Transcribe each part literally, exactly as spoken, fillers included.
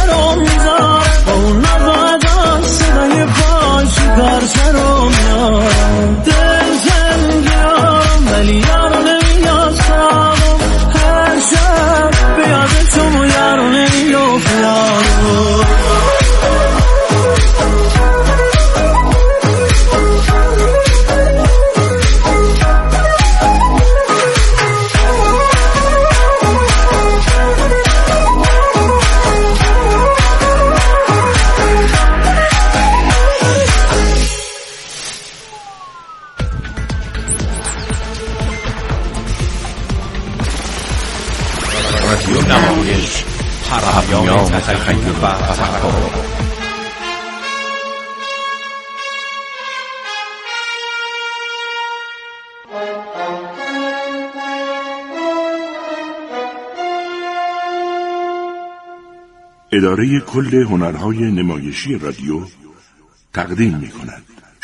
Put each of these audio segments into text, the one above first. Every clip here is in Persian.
رو میذارم، با اون نباید صدای پاش پرچه رو میارم. دل جنگیارم ولی یارو نمیاد سرم، هر شب به یاد تو و یارو نمیافت یارو. نمایش پیام تخیل و تفکر. اداره کل هنرهای نمایشی رادیو تقدیم می‌کند.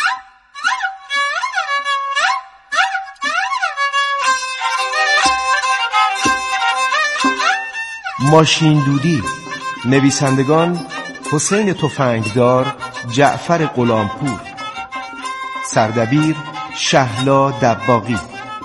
ماشین دودی. نویسندگان حسین تفنگدار، جعفر غلامپور. سردبیر شهلا دباغی.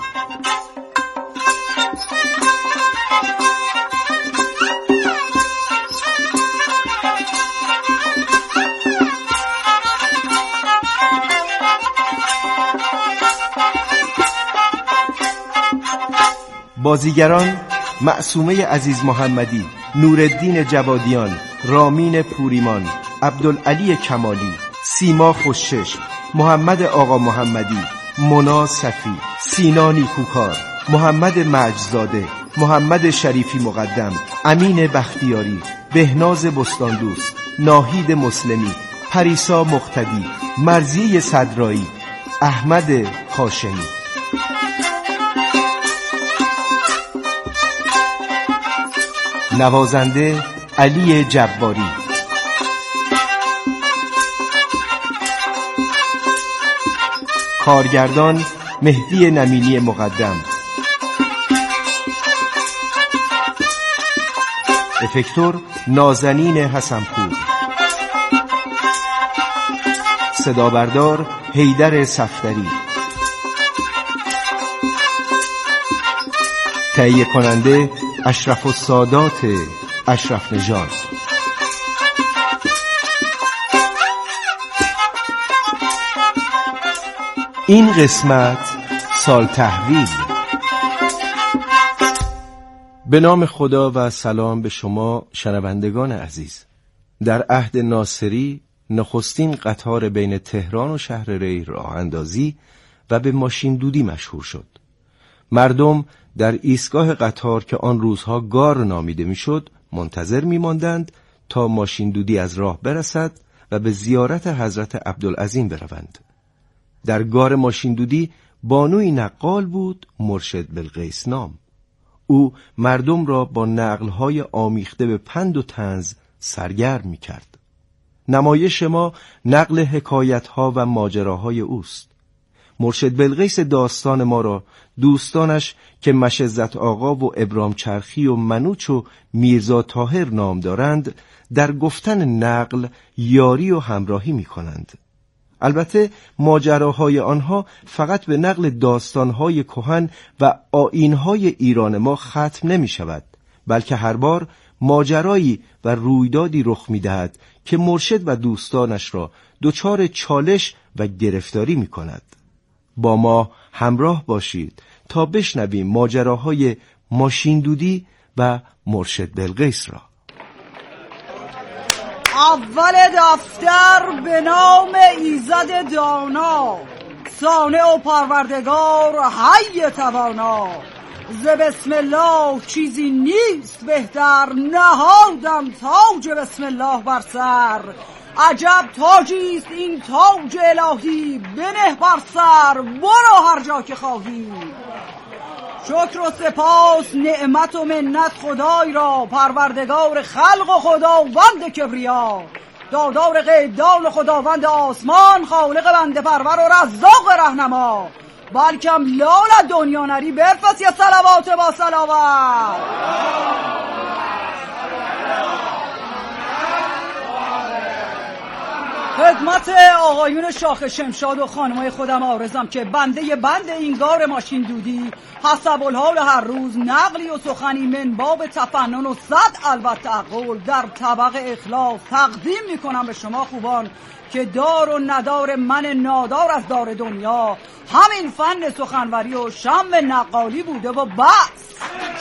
بازیگران: معصومه عزیز محمدی، نورالدین جوادیان، رامین پوریمان، عبدالعلی کمالی، سیما خوشچشم، محمد آقا محمدی، مونا صفی، سینا نیکوکار، محمد مجزاده، محمد شریفی مقدم، امین بختیاری، بهناز بستاندوست، ناهید مسلمی، پریسا مقتدی، مرزی صدرایی، احمد هاشمی. نوازنده علی جباری. کارگردان مهدی نمینی مقدم. افکتور نازنین حسنپور. صدابردار حیدر صفدری. تهیه کننده اشرف السادات اشرف نژاد. این قسمت سال تحویل. به نام خدا و سلام به شما شنوندگان عزیز. در عهد ناصری نخستین قطار بین تهران و شهر ری راه اندازی و به ماشین دودی مشهور شد. مردم در ایستگاه قطار که آن روزها گار نامیده میشد منتظر میماندند تا ماشین دودی از راه برسد و به زیارت حضرت عبدالعظیم بروند. در گار ماشین دودی بانوی نقال بود، مرشد بلقیس نام. او مردم را با نقل‌های آمیخته به پند و طنز سرگرم می‌کرد. نمایش ما نقل حکایت‌ها و ماجراهای اوست. مرشد بلقیس داستان ما را دوستانش که مشزت آقا و ابرام چرخی و منوچ و میرزا طاهر نام دارند در گفتن نقل یاری و همراهی می کنند. البته ماجراهای آنها فقط به نقل داستانهای کهن و آیینهای ایران ما ختم نمی شود، بلکه هر بار ماجرایی و رویدادی رخ می دهد که مرشد و دوستانش را دچار چالش و گرفتاری می کند. با ما همراه باشید تا بشنویم ماجراهای ماشین دودی و مرشد بلقیس را. اول دفتر به نام ایزد دانا، صانع و پروردگار حی توانا. ز بسم الله چیزی نیست بهتر، نهادم تاج بسم الله بر سر. عجب تاجیست این تاج الهی، بنه بر سر برو هر جا که خواهی. شکر و سپاس نعمت و منت خدای را، پروردگار خلق و خداوند کبریا. دادار قیدان و خداوند آسمان، خالق بنده پرور و رزاق رهنما. بلکم لال دنیا نری برفت یا صلوات با صلوات. خدمت آقایون شاخ شمشاد و خانمای خودم عارضم که بنده بند این گار ماشین دودی حسب الحال هر روز نقلی و سخنی من باب تفنن و صد البته قول در طبق اخلاص تقدیم میکنم به شما خوبان که دار و ندار من نادار از دار دنیا همین فن سخنوری و شم نقالی بوده و بس.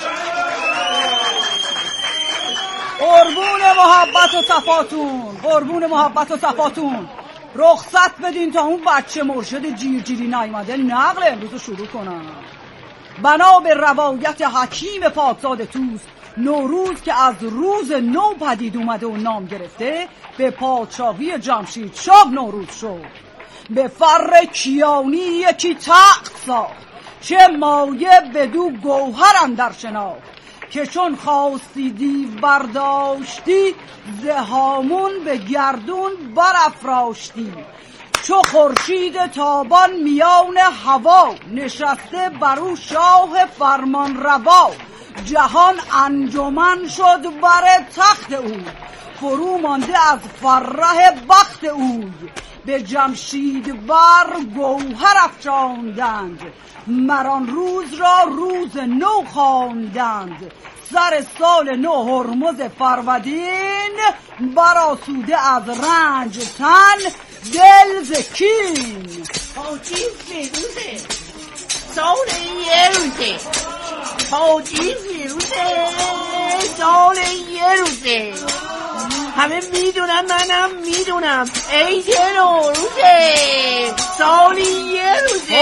قربون محبت و صفاتون، قربون محبت و صفاتون، رخصت بدین تا اون بچه مرشد جیرجیری نیامده نقل امروز رو شروع کنم. بنا به روایت حکیم پاکزاد توس، نوروز که از روز نو پدید اومده و نام گرفته به پادشاهی جمشید شاه نوروز شد. به فر کیانی یکی تخت ساخت، چه مایه بدو گوهر اندر شناخت، که چون خواستی دیو برداشتی ز هامون به گردون برافراشتی. چو خورشید تابان میان هوا، نشسته برو شاه فرمان روا. جهان انجمن شد بر تخت او، فرو مانده از فرح بخت اوی. به جمشید بر گوهر افشاندند، مران روز را روز نو خواندند. سر سال نو هرمز فرودین، برآسوده از رنج تن دل ز کین. حاجی فیروزه سال یه روزه، حاجی فیروزه سال یه روزه. همه میدونم منم میدونم عید نوروزه، سالی یه روزه.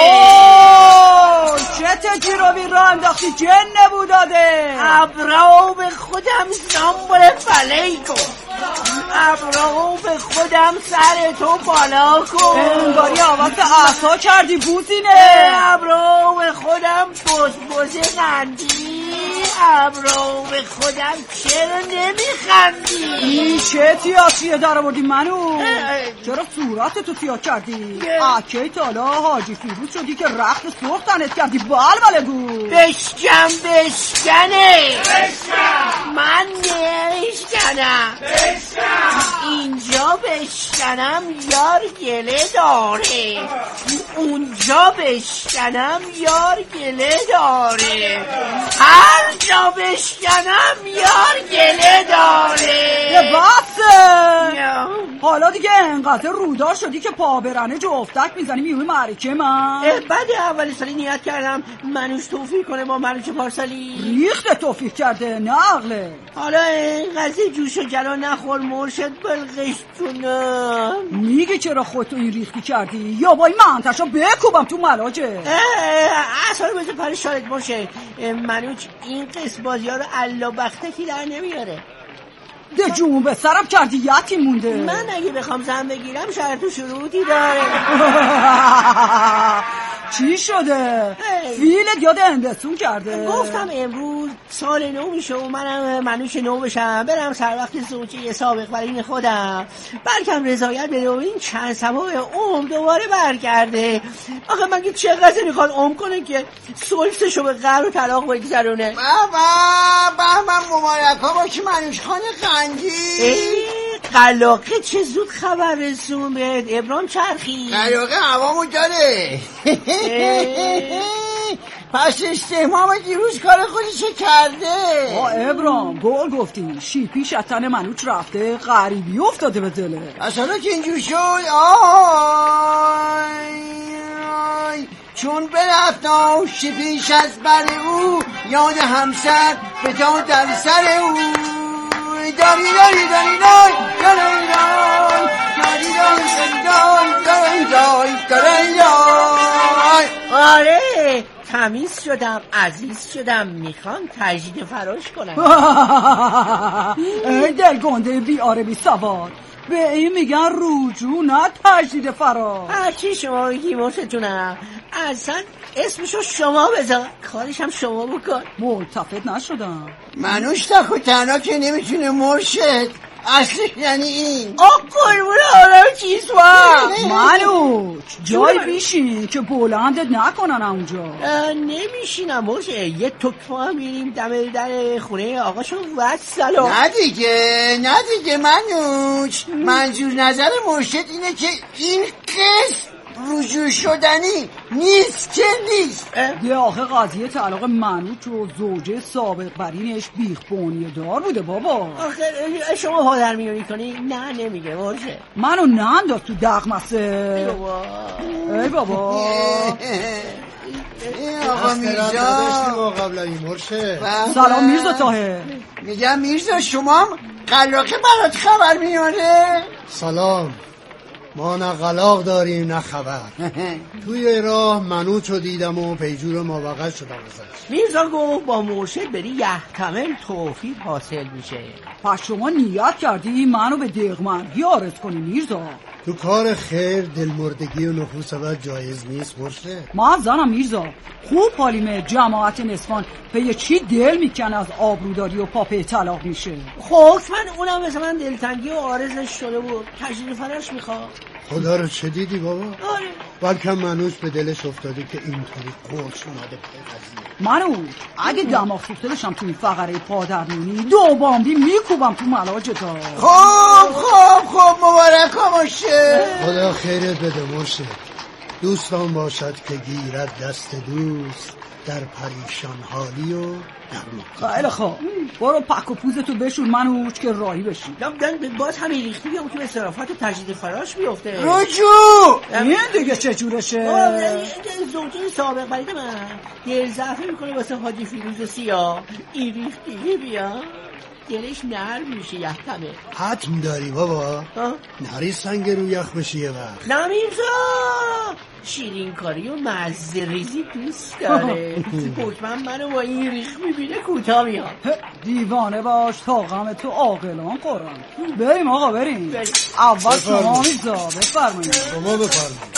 اوه چه تجربی را انداختی جن بوداده؟ ابرا به خودم زنبال فلی کن، ابرا به خودم سر تو بالا کن. انگاری آواز عصا کردی بوزینه. ابرا به خودم بز بز قندی، ابرا به خودم چرا نمیخندی؟ این چه تیاتریه در آوردی منو؟ چرا صورت تو سیاه کردی؟ اکی تالا حاجی فیروز شدی که رخت سرخ تنت کردی؟ بلبله گو بشکن بشکنه بشکن، من نمیشکنم بشکن. اینجا بشکنم یار گله داره، اونجا بشکنم یار گله داره، هر جا بشکنم یار گله داره. یه بسه حالا دیگه انقدر رودار شدی که پا برنه جفتک میزنی میوی معرکه من. بعد اولی سالی نیت کردم منوش توفیق کنه با منوش پارسالی. ریخت توفیق کرده نقله. حالا این قضیه جوش و جلا نخور مرشد بلغش جونم. میگه چرا خودتو این ریختی کردی؟ یا با این منتشا بکوبم تو ملاجه. اصلا بزه پری شاید باشه منوش این قسم بازی ها رو علا بختکی در نمیاره. ده جون به سرم کردی یتی مونده. من اگه بخوام زن بگیرم شاید تو شروطی داره. چی شده؟ فیلت یاد هندستون کرده. گفتم امروز سال نو میشه و منم منوش نو بشم، برم سر وقت زوجه سابق برین خودم، بلکم رضایت بده و این چند سبای عمر دوباره برگرده. آخه مگه چقدر میخواد عمر کنه که سلسشو به قهر و طلاق بگذرونه؟ بابا بابا مبارک ها باشی منوش خان قندی. قلاقه چه زود خبر رسون بهت ابرام چرخی. قلاقه هوامو داره. پس استهمام دیروز کار خودشو کرده. آه ابرام گل گفتی، شیپی شطن منوچ رفته غریبی افتاده به دله. اصلا که اینجور شد آی آی چون برفتم شیپیش از بر او، یاد همسر به تا در سر او. داری داری داری داری داری داری داری داری داری داری داری. آره تمیز شدم عزیز شدم، میخوام تجدید فراش کنم. ای دل گنده بی آره بی سوار، به این میگن رجوع نه تجدید فراش. هرچی شما بگی مرشد جونم، اصلا اسمشو شما بذار، کارش هم شما بکن. ملتفت نشدم. منوش تک و تنها که نمیتونه مرشد، اصلی یعنی این. آه قربون آرام چیز با منوچ جای بیشین که بلندت نکنن اونجا. نمیشینم موشه. یه تکمه هم میریم دم در خونه آقاشون و سلام. نه دیگه نه دیگه منوچ، منظور نظر مرشد اینه که این قسم رجوع شدنی نیست که نیست. یه آخه قضیه طلاق منوچ و زوجه سابق برینش بیخ بونیه دار بوده بابا. آخه شما پادر میونی کنی؟ نه نمیگه مرشه. منو ننداز تو دغمسه. ای بابا ای بابا. ای آقا میرزا قبل این مرشه. سلام میرزا طاهر. میگم میرزا شما هم قلاقه برات خبر میاره؟ سلام. ما نه قلاق داریم نه خبر. توی راه منوچو دیدم و پیجور ما بغل شدم ازش. میرزا گفت با مرشد بری یحتمل توفیق حاصل میشه. پس شما نیت کردی منو به دقمندی آرز کنی میرزا؟ تو کار خیر دلمردگی و نفوس اول جایز نیست مرشه. من زنم میرزا. خوب حالیمه جماعت نسوان به چی دل میکنه از آبروداری و پاپه طلاق میشه. خب من اونم مثل من دلتنگی و آرزش شده بود. تجدید فرش میخواد. خدا رو چه دیدی بابا؟ آره. بلکه منوش به دلش افتاده که اینطوری قرص اومده پای قضیه. منو اگه دماغ سوخته بشم تو این فقره پادرمونی دو بامبی میکوبم تو ملاجتا. خب خب خب مبارک باشه. خدا خیرت بده مرشد. دوستان باشد که گیرد دست دوست در پریشان حالی و در خیلی خوب برو پک و پوزتو بشور منوچ که راهی بشی. باز همین ریختی بیام که به صرافت و تجدید فراش بیفته. رجوع این دیگه چه جورشه؟ زوجه سابق بریده من دل ضعفه میکنه واسه حاجی فیروز سیاه. این ریختی بیا دلش نرم میشه یحتمه. حتم داری بابا. نری سنگ رو یخ بشی یه وقت. نه میرزا شیرین کاری و مزه ریزی دوست داره. حکمم منو با این ریخ میبینه کوتا میاد. دیوانه باش تا غم تو عاقلان قرآن. بریم آقا بریم. اول شما میرزا بفرمایید. شما بفرمایید.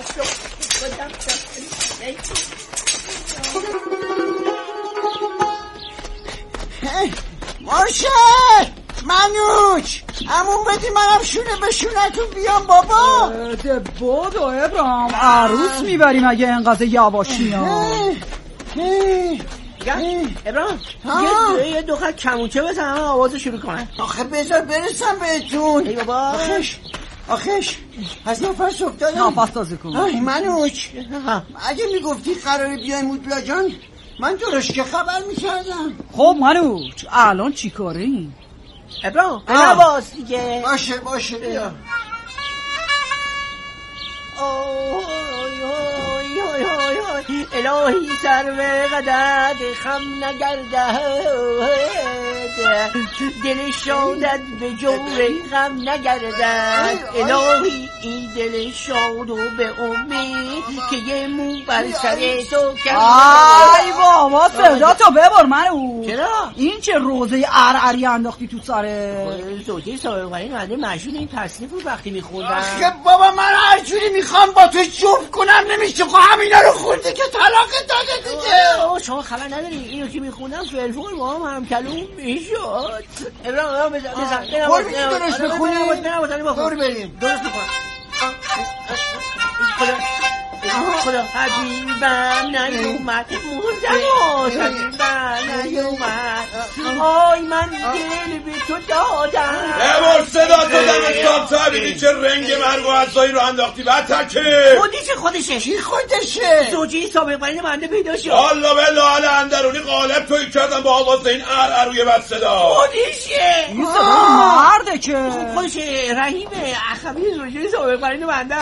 مرشد منوچ همون بدی منم شونه به شونتون بیام بابا. دبود و ابرام عروس میبریم اگه اینقدر یواشی ها. ابرام یه دو خط کمونچه بزن همه آوازو شروع کنن. آخه بذار برسم بهتون. ای بابا آخش آخش از نفس افتادم. نفس تازه کن. آی منوچ اگه میگفتی قراره بیای مودلا جان من درست که خبر میکردم. خب منوچ الان چی کاره این؟ ابرام بنواز دیگه. باشه باشه بیا. الهی سر به قدد خم نگرده دل شادت به جور غم نگردد. الهی این دل شاد و به امید که یه مو بر سر تو کرد. ای بابا صدا تو ببر منو. چرا؟ این چه روزه ارعری انداختی تو سره؟ زوجه سابق برین منده مشهور این تصنیف رو وقتی میخوندم. آخه بابا من هر جوری میخوام با تو جفت کنم نمیشه. خب همینا رو خوردی که طلاق داده دیگه. آه شما خبر نداری اینو که میخوندم فلفل با هم هم کلوم میشد. ابراهیم ابراهیم بزن بزن خور میگی درست بخونی؟ دور بریم درست بخون. خدا خدا حبیبم نیومد مردم حبیبم نیومد. آی من دل به تو دادم. امور صدا تو دمستان تبیدی چه رنگ مرگ و اجزایی رو انداختی بعد تکه خودیشه خودشه چی خودشه؟ زوجی سابق برین منده پیدا شد. الله به لال اندرونی قالب توی کردم با آواز این ار اروی بد صدا. خودیشه این صدا مرده که خودشه. رحیمه اخوی زوجی سابق برین منده.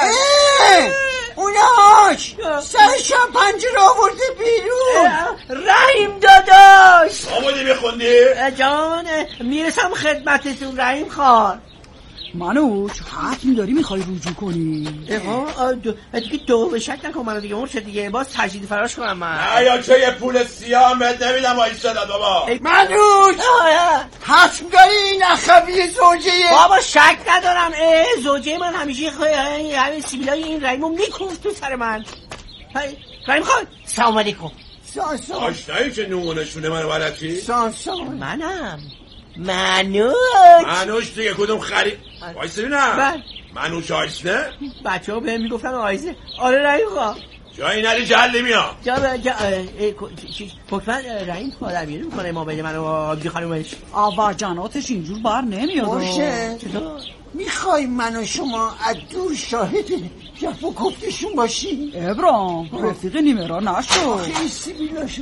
اوناش سرشان پنجره آورده بیرون. رحیم داداش آمودی میخوندی؟ جان میرسم خدمتتون رحیم خان. منوچ حتم داری میخوای رجوع کنی؟ دیگه دو به شک نکن منو دیگه مرشد دیگه باز تجدید فراش کنم من. نه یا چه یه پول سیاه هم بهت نمیدم با این صدا بابا. منوچ حتم داری این اخوی زوجه؟ بابا شک ندارم. زوجه من همیشه همین سیبیلای این رحیمو میکوفت تو سر من. رحیم خان سلام علیکم. سان سان آشنایی که نمونشونه منو بلدی؟ سان سان منم منوش منوش دیگه کدوم خرید وایس ببینم منوش آیسته بچه ها بهم میگفتن آیسته. آره رحیم خواهم جایی نری جلی میام جا جا حکمن رحیم آدمیاری میکنه ما بین من و آبجی خانومش اول جناتش اینجور بر نمیاد. باشه میخوای من و شما از دور شاهد جف و کفتشون باشی؟ ابرام رفیق نیمرا نشو. خیلی سیبیلاشون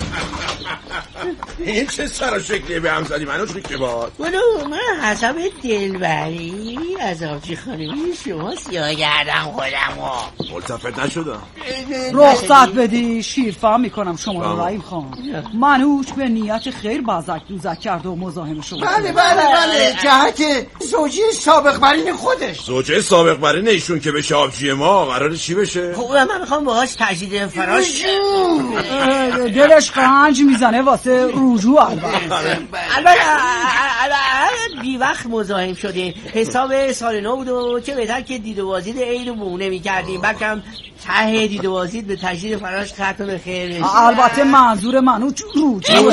این چه سر شکلی به هم زدی منوش که باد بلو من حساب دلبری از آبجی خانومی شما سیاه گردم خودم ملتفت نشدم. رخصت بدی شیرفهم میکنم شما رو رحیم خان. منوش به نیت خیر بزک دوزک کرد و مزاحم شما. بله بله بله جهت زوجی سابق برین خودش. زوجه سابق برین ایشون که بشه آبجی ما قراره چی بشه؟ خب من میخوام باهاش تجدید فراش دلش قنج میزنه واسه رجوع. البته البته بی وقت مزاحم شدیم. حساب سال نو بود و چه بهتر که دید و بازدید عید و بونه میکردیم. بلکم ته دید و بازدید به تجدید فراش ختم خیر بشه. البته منظور منو رجوع.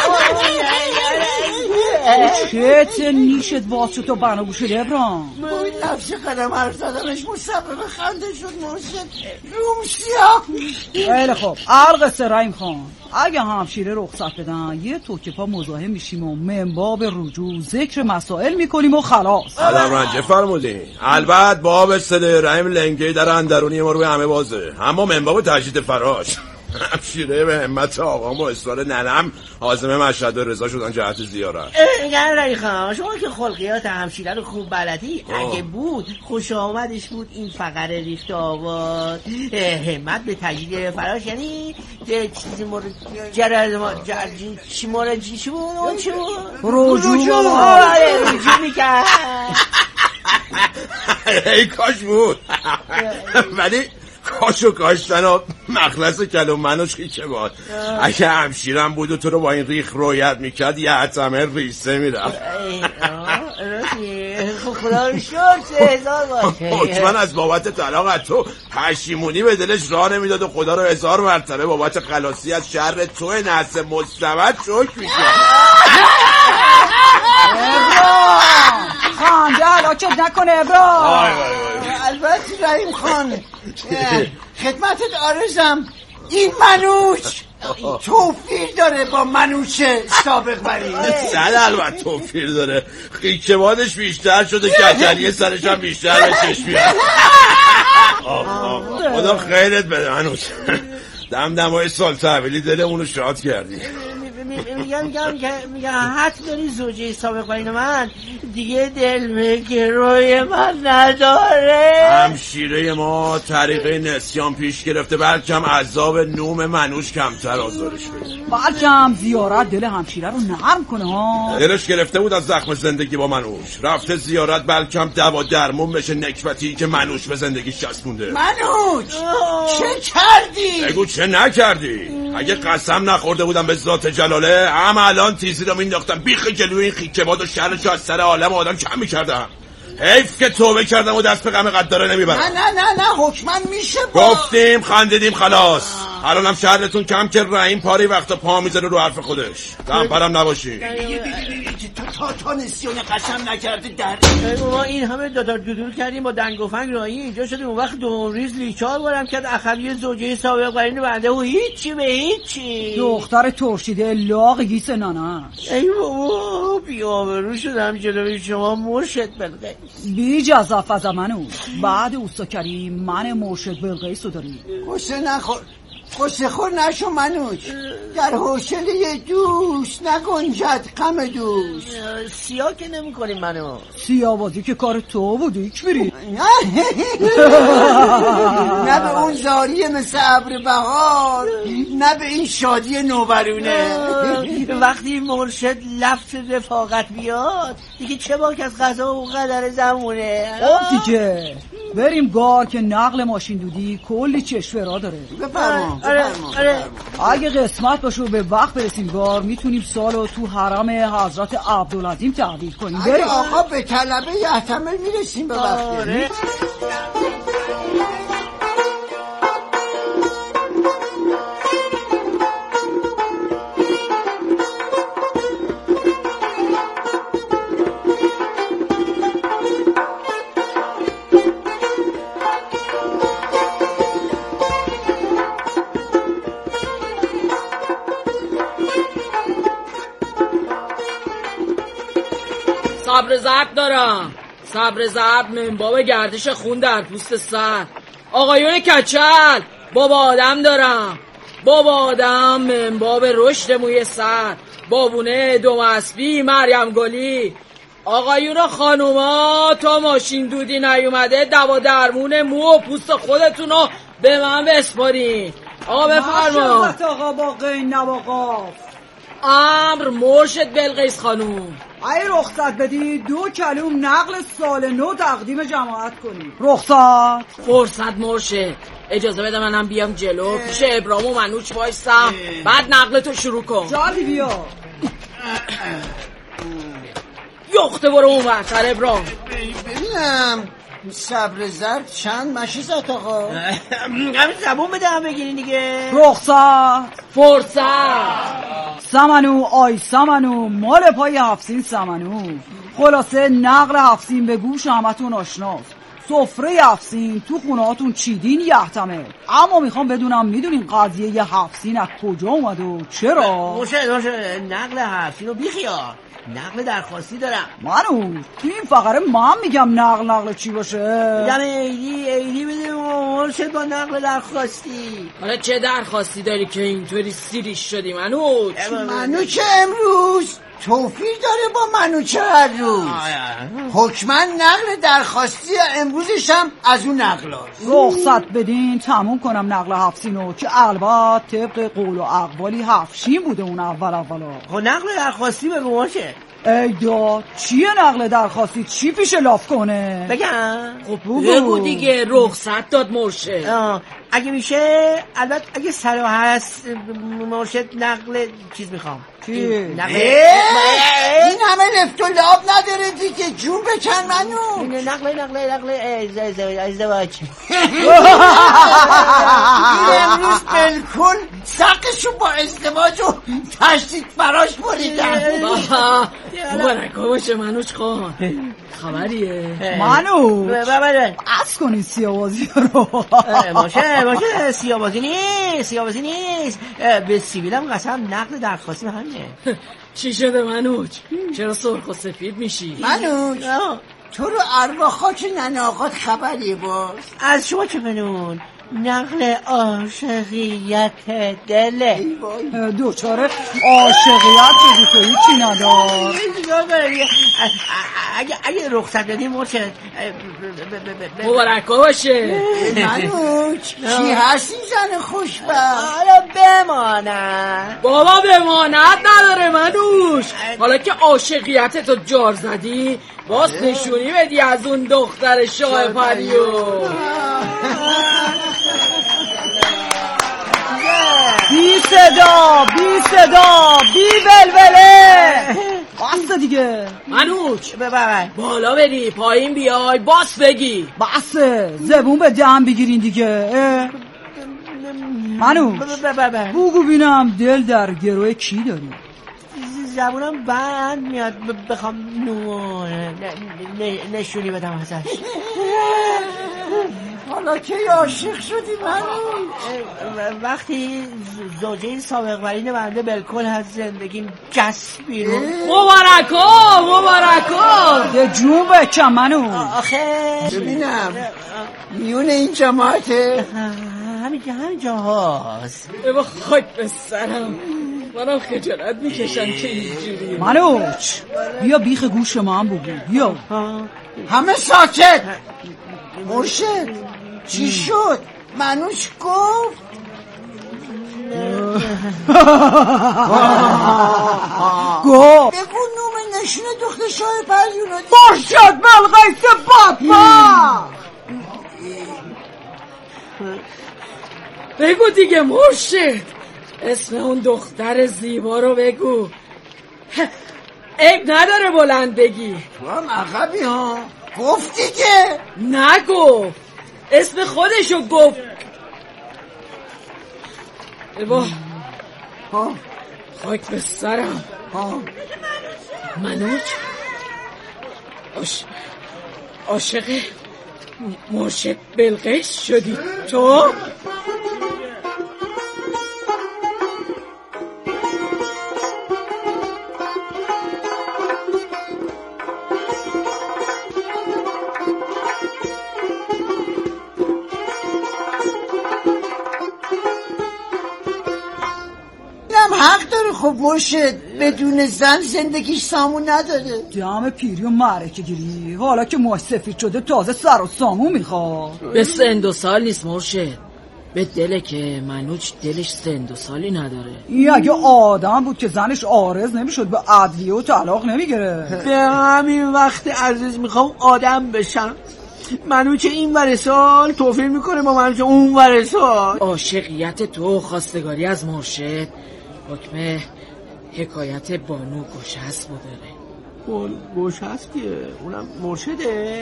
چت نیشت باز شد و بنا شده ابرام. باید نفس قدم حرف زدنش مسبب خنده شد مرشد روم سیاه. خیلی خوب القصه رحیم خان اگه همشیره رخصت بدن یه توکه پا مزاحم میشیم و منباب رجوع ذکر مسائل میکنیم و خلاص. آدم رنجه فرمودین. البته باب صدای رحم لنگه در اندرونی ما روی همه بازه اما منباب تجدید فراش همشیره به همت آقام و اصرار ننم عازم مشهد و رضا شدن جهت زیارت. اگر رای خواهم شما که خلقیات همشیره رو خوب بلدی اگه بود خوش آمدش بود این فقره ریخت آباد همت به تجدید فراش یعنی چیزی مورد جرد ما چی مورد چی بود چی بود رجوع رجوع میکرد. ای کاش بود ولی کاشو کاشتن و مخلص کلم منوش که باد. اگه همشیرم بود و تو رو با این ریخ رویت میکرد یه حتمه ریسه میرم. خدا رو شد سه هزار باشه. حکمن از بابت طلاق از تو پشیمونی به دلش راه نمیداد و خدا رو هزار مرتبه بابت خلاصی از شر تو نحس مستمد شکر میکرد. ابرام خانده علاکت نکنه ابرام. البته رحیم خان خدمتت عرضم این منوش توفیر داره با منوش سابق بری. صد البته توفیر داره. خیکبادش بیشتر شده کچلیه سرش هم بیشتر به چشم میاد. خدا خیرت بده منوش. دم دمای سال تحویلی دلمونو شاد کردی. میگم میگم میگم حتی داری زوجه سابق بین من دیگه دل به گروه من نداره. همشیره ما طریقه نسیان پیش گرفته بلکم عذاب نوم منوش کمتر آزارش بده. بلکم زیارت دل همشیره رو نرم کنه ها. دلش گرفته بود از زخم زندگی با منوش رفته زیارت بلکم دوا درمون بشه نکبتی که منوش به زندگیش چسبونده. منوش چه کردی؟ بگو چه نکردی؟ اگه قسم نخورده بودم به ذات جلاله هم الان تیزی رو مینداختم بیخ جلوی این خیکباد و شرش از سر عالم آدم کم میکردم. حیف که توبه کردم و دست به غم قداره نمیبرم. نه نه نه نه حکمن میشه با گفتیم خندیدیم خلاص. الان هم شهرتون کم که رحیم پاری وقتا پا میذاره رو حرف خودش. دمپرم نباشی. تو تا تا نسیان قسم نکرده در ما این همه دادار دودور کردیم با دنگ و فنگ راهی اینجا شدیم اون وقت دو ریز لیچار بارم کرد اخوی زوجه سابق برین بنده و هیچی به هیچی. دختر ترشیده لاغ گیس نانش. ای بابا بی‌آبرو شدم جلوی شما مرشد بلقیس. بی جزاف از منو بعد اوستا کریم من مرشد بلقیس رو داری. قصه نخور قصه خور نشو منوش. در حوصله دوست نگنجد غم دوست. سیاه که نمی کنیم منو. سیاه بازی که کار تو بود ایک بری. نه به اون زاریه مثل ابر بهار نه به این شادی نوبرونه. وقتی مرشد لفظ رفاقت بیاد دیگه چه باک از قضا و قدر زمونه. خب دیگه بریم گار که نقل ماشین دودی کلی چشوه را داره. بفرما آره آره. اگه قسمت باشه و به وقت برسیم گار میتونیم سالو تو حرم حضرت عبدالعظیم تعبیر کنیم. اگه آقا به طلبه یحتمل میرسیم به وقت. آره. صبر زرد دارم، صبر زرد منباب گردش خون در پوست سر. آقایون کچل بابا آدم دارم، بابا آدم منباب رشد موی سر، بابونه دوم اسبی مریم گلی. آقایون و خانوما تا ماشین دودی نیومده دوا درمون مو و پوست خودتونو به من بسپارین. آقا بفرما. ماشاءالله آقا با قین نواقاف. امر مرشد بلقیس خانوم. ای رخصت بدی دو کلوم نقل سال نو تقدیم جماعت کنی. رخصت فرصت مرشد. اجازه بده منم بیام جلو پیش ابرام و منوچ وایسم، بعد نقلتو شروع کن. جالبی بیا. یخته برو اون ورتر ابرام. ببینم صبر زرد چند مشی زد آقا؟ همین زبون بده هم بگیرین دیگه. رخصت فرصت سمنو آی سمنو مال پای هفسین سمنو. خلاصه نقل هفسین به گوش همتون آشناست. سفره هفسین تو خونه هاتون چیدین یحتمه، اما میخوام بدونم میدونین قضیه ی هفسین از کجا اومده و چرا؟ مرشد مرشد نقل هفسین رو بیخیال، نقل درخواستی دارم. منو تو این فقره من میگم نقل نقل چی باشه؟ میگم ایدی ایدی بده مرشد با نقل درخواستی. حالا چه درخواستی داری که اینطوری سیریش شدی منوچ؟ منوچه امروز توفیر داره با منوچه هر روز. حکما نقل درخواستی امروزش هم از اون نقل هست. رخصت بدین تموم کنم نقل هفسینو که البته طبق قول و اقوالی هفشین بوده اون اول اولا. خب نقل درخواستی بگو مرشد. ای داد چیه نقل درخواستی؟ چی پیش لاف کنه؟ بگم؟ خب بگو دیگه. رخصت داد مرشد. اگه میشه البته اگه سر هست مرشد نقل چیز میخوام. چی؟ نقل این همه لفت و لاب نداره دیگه، جون بکن منو. نقل نقل نقل ازدواج. امروز بلکل سقشو با ازدواج و تشدید براش بریدن. مبارکا باشه منوچ خان. خبریه؟ منو بله از کنی سیاوازی رو. باشه باشه سیاوازی نیست سیاوازی نیست به سیبیلم قسم نقل درخواستی همینه. چی شده منوچ؟ چرا سرخ و سفید میشی؟ منوچ تو رو ارواح خاک ننه آقات خبریه باز؟ از شما چه بدون؟ نقل عاشقیت دله. دوچاره عاشقیت شدی تو هیچی ندار. اگه اگه رخصت بدیم مرشد مبارکا باشه. منوچ چی هستی زن خوشبخت؟ حالا بماند بابا بماند نداره منوش. حالا که عاشقیت تو جار زدی باز نشونی بدی از اون دختر شاه پریو. بی صدا بی صدا بی ولوله. بس دیگه منوچ ببر بالا بری پایین بیای باس بگی. بس زبون به دم بگیرین دیگه. منوچ بگو بینم دل در گروه کی داری؟ زبونم بند میاد بخوام نو نشونی بدم ازش. حالا که عاشق شدی منو؟ وقتی زوجه سابق برین بنده بالکل از زندگیم جست بیرون. مبارکا مبارکا. یه جون بکن منو. آخه ببینم میون این جماعته همینجا همینجا هاست. بابا خاک به سرم، منم خجالت میکشم که اینجوری. منوچ بیا بیخ گوش ما هم بگو. بیا همه ساکت. مرشد چی شد؟ منوچ گفت گفت بگو نوم نشونه دختر شاه پریون. مرشد بلقیس بدبخت. بگو دیگه مرشد اسم اون دختر زیبا رو بگو. عیب نداره بلند بگی. تو هم عقبی ها. گفت دیگه. نگفت اسم خودشو گفت. ایوا خاک به سرم. منوچ عاشق مرشد بلقیس شدی تو؟ خب مرشد بدون زن زندگیش سامون نداره. دم پیری و معرکه گیری، حالا که موش سفید شده تازه سر و سامون میخواد. به سن دو سال نیست مرشد، به دله که منوچ دلش سن دو سالی نداره. این اگه آدم بود که زنش عارض نمیشد به عدلیه و طلاق نمیگیره. به همین وقت عزیز میخوام آدم بشم. منوچ این ور سال توفیق میکنه با منوچ اون ور سال. عاشقیت تو خواستگاری از مرشد حکم حکایت بانو گشسب داره. گشسب کیه؟ اونم مرشده؟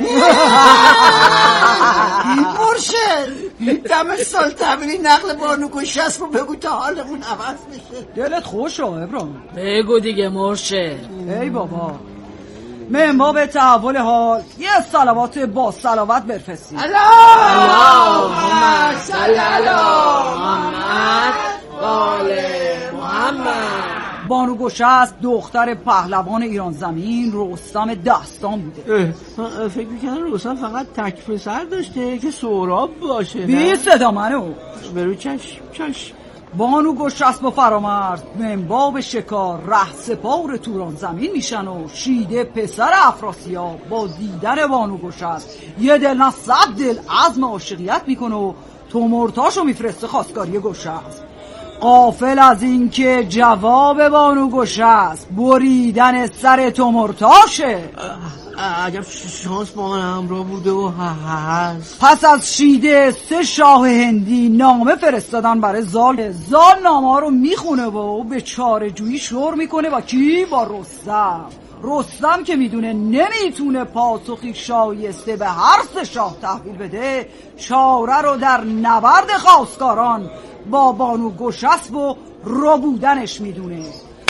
مرشد دم سال تبری نقل بانو گشسب رو بگو تا حالمون عوض بشه. دلت خوشه ابراهیم؟ بگو دیگه مرشد. ای بابا منبع به تحول حال یه صلوات با صلوات برفرستید. اللهم صل علی محمد و آل محمد. بانو گشسب دختر پهلوان ایران زمین رستم دستان بوده. فکر میکنم رستم فقط تک پسر داشته که سهراب باشه. بی صدا منو برو چشم چشم. بانو گشسب و فرامرز منبع به شکار ره سپار توران زمین میشن و شیده پسر افراسیاب با دیدن بانو گشسب یه دل نه صد دل عزم عاشقیت میکنه و تومرتاشو میفرسته خواستگاری گشسب. غافل از این که جواب بانو گشسب بریدن سر تومرتاشه. عجب شانس با من همراه بوده و هست. پس از شیده سه شاه هندی نامه فرستادن برای زال. زال نامه ها رو میخونه و به چاره جویی شور میکنه با کی؟ با رستم. رستم که میدونه نمیتونه پاسخی شایسته به هر سه شاه تحویل بده، چاره رو در نبرد خواستگاران با بانو گشسب و ربودنش میدونه.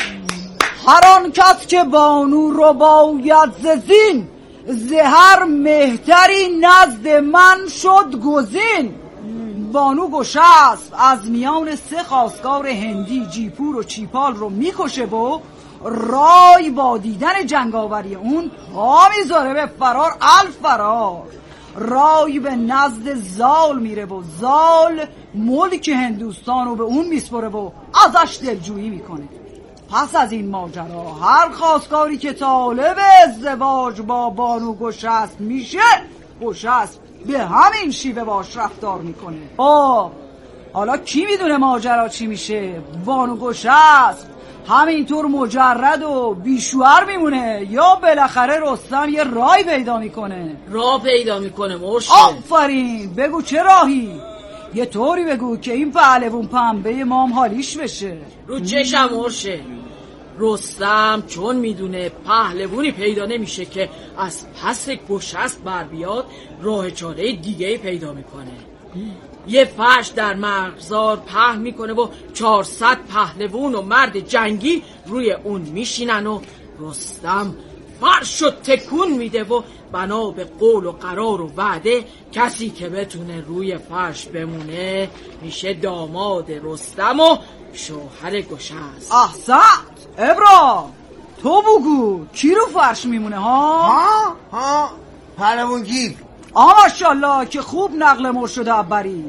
هر آن کس که بانو رو باید ز زین، زهر مهتری نزد من شد گزین. بانو گشسب از میان سه خواستگار هندی جیپور و چیپال رو میکشه و رای با دیدن جنگاوری اون پا میذاره به فرار الفرار. رای به نزد زال میره و زال ملک هندوستان رو به اون میسپره و ازش دلجویی میکنه. پس از این ماجرا هر خواستگاری که طالب ازدواج با بانو گشسب میشه، گشسب به همین شیوه باش رفتار میکنه. آه حالا کی میدونه ماجرا چی میشه؟ بانو گشسب همینطور مجرد و بیشوهر میمونه یا بالاخره رستم یه رای پیدا میکنه؟ راه پیدا میکنه مرشد. آفرین، بگو چه راهی؟ یه طوری بگو که این پهلوون پنبه مام حالیش بشه. رو چشم مرشد. رستم چون میدونه پهلوونی پیدا نمیشه که از پس گشسب بر بیاد، راه چاره دیگه پیدا میکنه. یه فرش در مرغزار پهن میکنه و چهارصد پهلوون و مرد جنگی روی اون میشینن و رستم فرشو تکون میده و بنا به قول و قرار و وعده کسی که بتونه روی فرش بمونه میشه داماد رستم و شوهر گشسب. احسن ابرا، تو بگو کی رو فرش میمونه ها؟ ها ها پهلوان گیف. آه ماشاءالله که خوب نقل مرشد عبری.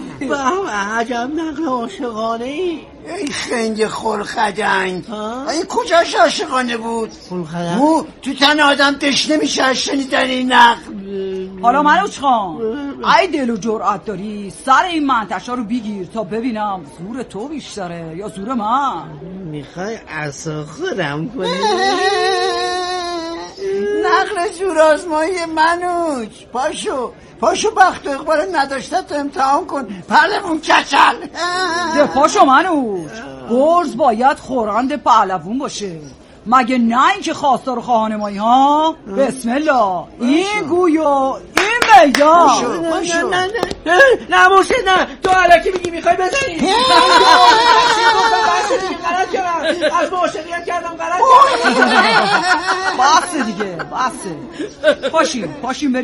عجب نقل عاشقانه ای. ای خنگ خلخدنگ، این کجاش عاشقانه بود؟ خلخدنگ؟ او تو تن آدم تشنه میشه شنیدن این نقل. حالا منوچ خان ای دل و جرأت داری سر این منتشا رو بگیر تا ببینم زور تو بیشتره یا زور من. میخوای عصا خودم کنی؟ نقل زور آزمایی منوچ. پاشو پاشو بخت و اقبال نداشته تو امتحان کن پهلوون کچل. ده پاشو منوچ، گرز باید خورند پهلوون باشه مگه نه اینکه خواستار خواهانمایی ها؟ بسم الله. این گوی و این میدان. پاشو نه نه نه مرشد نه، تو علکی میگی میخوای بزنی. غلط کردم، از معاشقیت کردم غلط کردم. بسه دیگه بسه. پاشیم پاشیم بریم.